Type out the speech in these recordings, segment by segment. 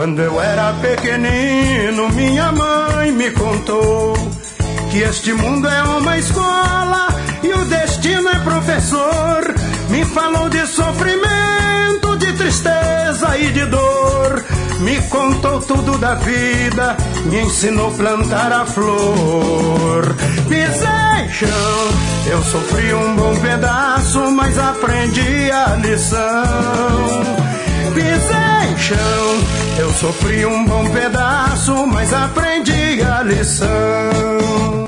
Quando eu era pequenino, minha mãe me contou que este mundo é uma escola e o destino é professor. Me falou de sofrimento, de tristeza e de dor. Me contou tudo da vida, me ensinou a plantar a flor. Pisei chão, eu sofri um bom pedaço, mas aprendi a lição. Pisei chão, eu sofri um bom pedaço, mas aprendi a lição.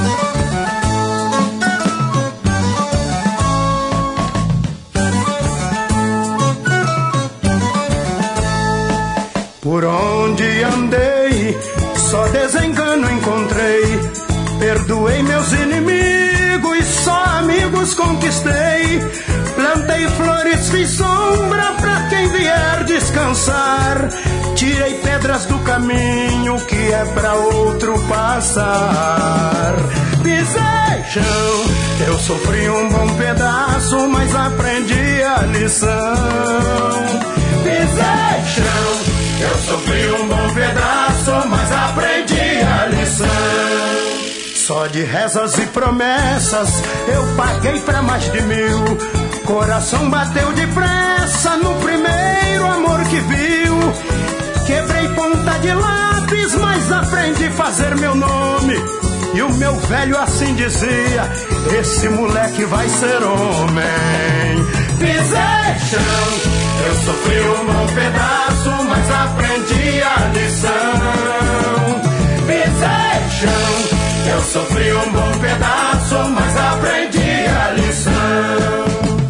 Por onde andei, só desengano encontrei. Perdoei meus inimigos e só amigos conquistei. Plantei flores, fiz sombra pra quem vier descansar. Tirei pedras do caminho que é pra outro passar. Pisei chão, eu sofri um bom pedaço, mas aprendi a lição. Pisei chão, eu sofri um bom pedaço, mas aprendi a lição. Só de rezas e promessas eu paguei pra mais de 1000. Coração bateu depressa no primeiro amor que viu. Quebrei ponta de lápis, mas aprendi a fazer meu nome. E o meu velho assim dizia: esse moleque vai ser homem. Pisei chão, eu sofri um bom pedaço, mas aprendi a lição. Pisei chão, eu sofri um bom pedaço, mas aprendi a lição.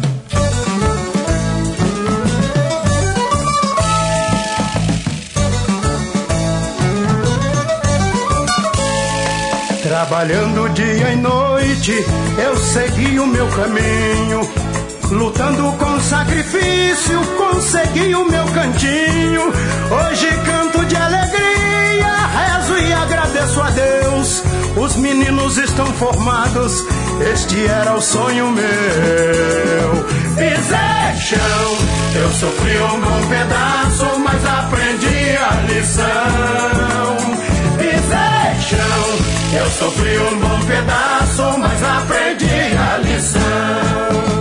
Trabalhando dia e noite, eu segui o meu caminho. Lutando com sacrifício, consegui o meu cantinho. Hoje canto de alegria, rezo e agradeço a Deus. Os meninos estão formados, este era o sonho meu. Pisei chão, eu sofri um bom pedaço, mas aprendi a lição. Pisei chão, eu sofri um bom pedaço, mas aprendi a lição.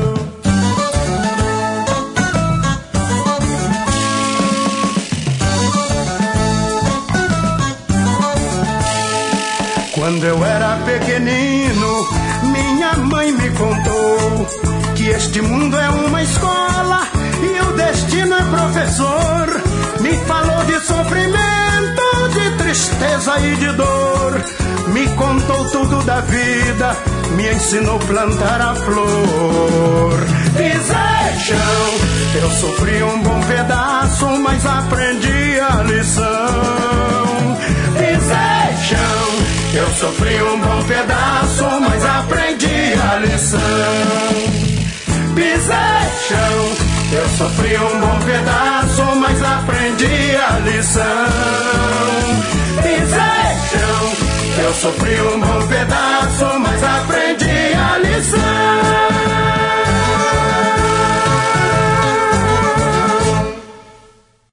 Quando eu era pequenino, minha mãe me contou que este mundo é uma escola e o destino é professor. Me falou de sofrimento, de tristeza e de dor. Me contou tudo da vida, me ensinou a plantar a flor. Pisei chão, eu sofri um bom pedaço, mas aprendi a lição. Pisei chão, eu sofri um bom pedaço, mas aprendi a lição. Pisei chão, eu sofri um bom pedaço, mas aprendi a lição. Pisei chão, eu sofri um bom pedaço, mas aprendi a lição.